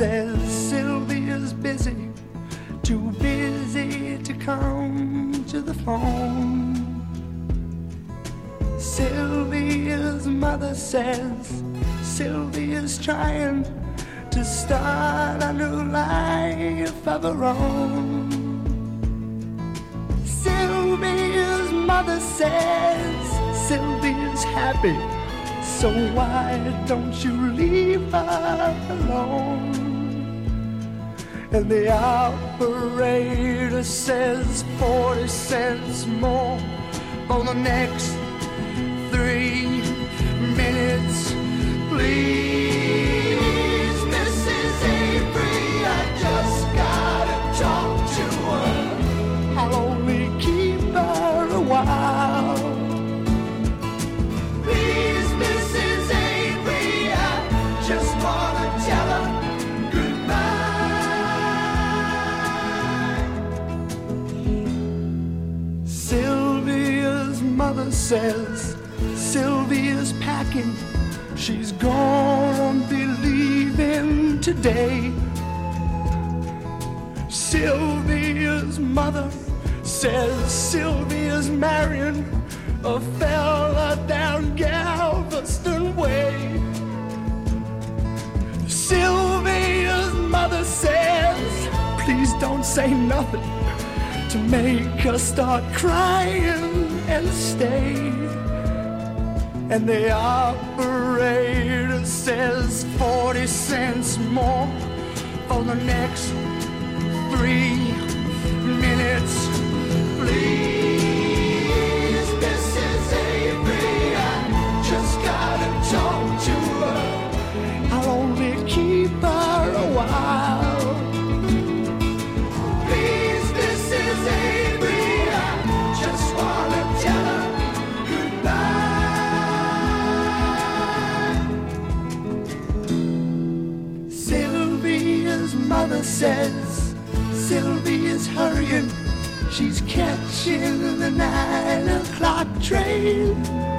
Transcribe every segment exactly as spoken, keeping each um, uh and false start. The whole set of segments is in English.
says Sylvia's busy, too busy to come to the phone. Sylvia's mother says Sylvia's trying to start a new life of her own. Sylvia's mother says Sylvia's happy, so why don't you leave her alone? And the operator says forty cents more for the next three minutes, please. Missus Avery, I just gotta talk to her. I'll only keep her a while. Please, Missus Avery, I just wanna tell her goodbye. Sylvia's mother says Sylvia's packing, she's gonna be leaving today. Sylvia's mother says Sylvia's marrying a fella down Galveston Way. Sylvia's mother says, please don't say nothing to make her start crying and stay. And the operator says forty cents more for the next three minutes, please. Missus Avery, I just gotta talk to her. I'll only keep her a while. Please, Missus Avery, I just wanna tell her goodbye. Sylvia's mother says Sylvia's hurrying, she's catching the nine o'clock train.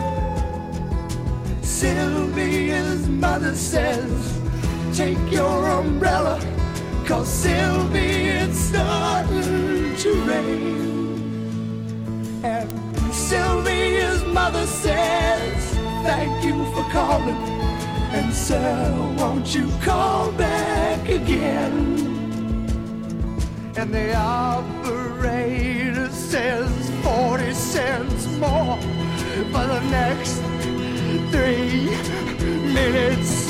Sylvia's mother says, take your umbrella, 'cause Sylvia, it's starting to rain. And Sylvia's mother says, thank you for calling, and sir, won't you call back again? And the operator says forty cents more for the next three minutes,